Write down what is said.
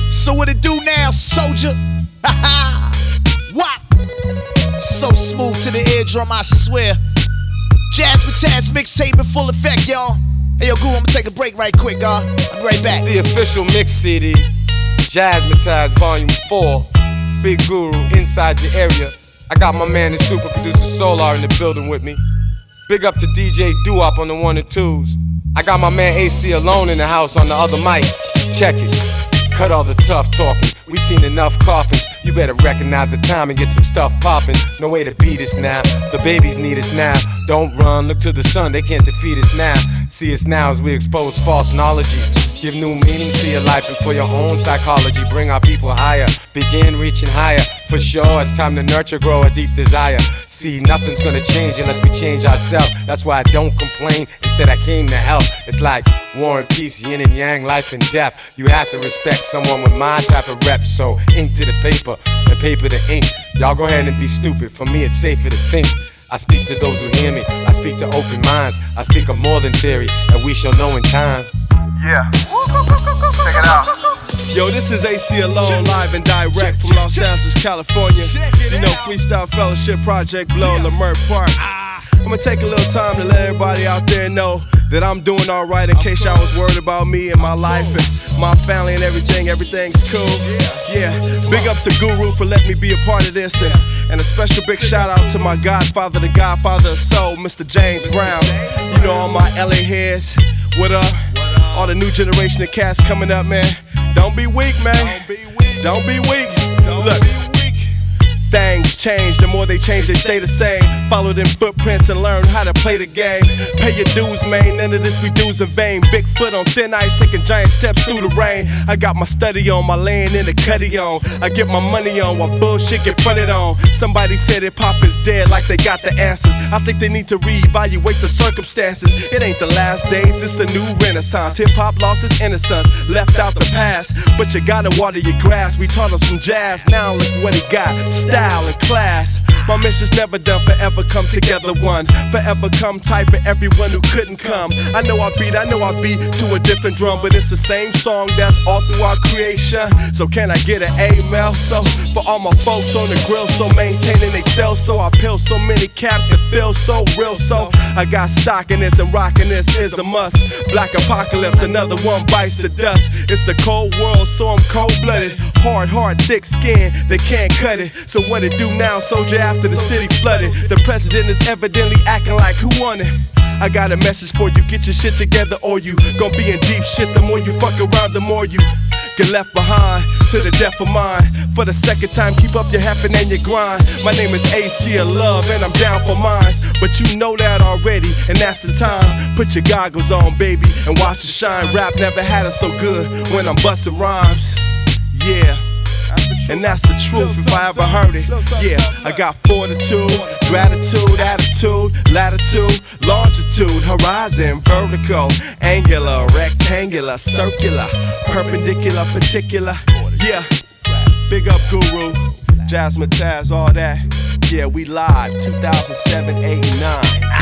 So what it do now, soldier? Ha ha! Wop! So smooth to the eardrum, I swear. Jazzmatazz mixtape in full effect, y'all. Hey, yo, Guru, I'ma take a break right quick, y'all. I'll be right back. It's the official mix CD, Jazzmatazz Volume 4. Big Guru inside your area. I got my man, the super producer Solar, in the building with me. Big up to DJ Doo-Wop on the 1 and 2s. I got my man AC Alone in the house on the other mic. Check it. Cut all the tough talking. We seen enough coffins. You better recognize the time and get some stuff poppin'. No way to beat us now. The babies need us now. Don't run, look to the sun, they can't defeat us now. See us now as we expose false knowledge. Give new meaning to your life and for your own psychology. Bring our people higher, begin reaching higher. For sure, it's time to nurture, grow a deep desire. See, nothing's gonna change unless we change ourselves. That's why I don't complain, instead I came to help. It's like war and peace, yin and yang, life and death. You have to respect someone with my type of rep. So ink to the paper and paper to ink. Y'all go ahead and be stupid, for me it's safer to think. I speak to those who hear me, I speak to open minds. I speak of more than theory, and we shall know in time. Yeah, check it out. Yo, this is AC Alone, live and direct from Los Angeles, California. You know, Freestyle Fellowship Project Blow, Lamert Park. I'm gonna take a little time to let everybody out there know that I'm doing alright, in case y'all was worried about me and my life and my family and everything. Everything's cool. Yeah, big up to Guru for letting me be a part of this, and a special big shout out to my godfather, the godfather of soul, Mr. James Brown. You know, all my LA heads, what up? All the new generation of cats coming up, man. Don't be weak, man. Don't be weak. Look. Things change, the more they change, they stay the same. Follow them footprints and learn how to play the game. Pay your dues, man, none of this we do's in vain. Big foot on thin ice, taking giant steps through the rain. I got my study on, my land in the cutty on. I get my money on while bullshit get fronted on. Somebody said hip hop is dead like they got the answers. I think they need to reevaluate the circumstances. It ain't the last days, it's a new renaissance. Hip hop lost its innocence, left out the past. But you gotta water your grass, we taught him some jazz. Now look what he got, style and class. My mission's never done, forever come together one. Forever come tight for everyone who couldn't come. I know I beat to a different drum, but it's the same song that's all throughout creation. So can I get an amen? So for all my folks on the grill, so maintaining they feel. So I peel so many caps, it feels so real. So I got stock in this and rocking this is a must. Black apocalypse, another one bites the dust. It's a cold world, so I'm cold-blooded. Hard, thick skin, they can't cut it. So what it do now, soldier, after the city flooded? The president is evidently acting like who won it? I got a message for you, get your shit together or you gon' be in deep shit. The more you fuck around, the more you get left behind to the death of mine. For the second time, keep up your heffin' and your grind. My name is AC of Love and I'm down for mines. But you know that already, and that's the time. Put your goggles on, baby, and watch it shine. Rap never had it so good when I'm bustin' rhymes. Yeah. And that's the truth if I ever heard it. Yeah, I got fortitude, gratitude, attitude, latitude, longitude, horizon, vertical, angular, rectangular, circular, perpendicular, particular. Yeah, big up Guru, Jazzmatazz, all that. Yeah, we live 2007, 8, 9.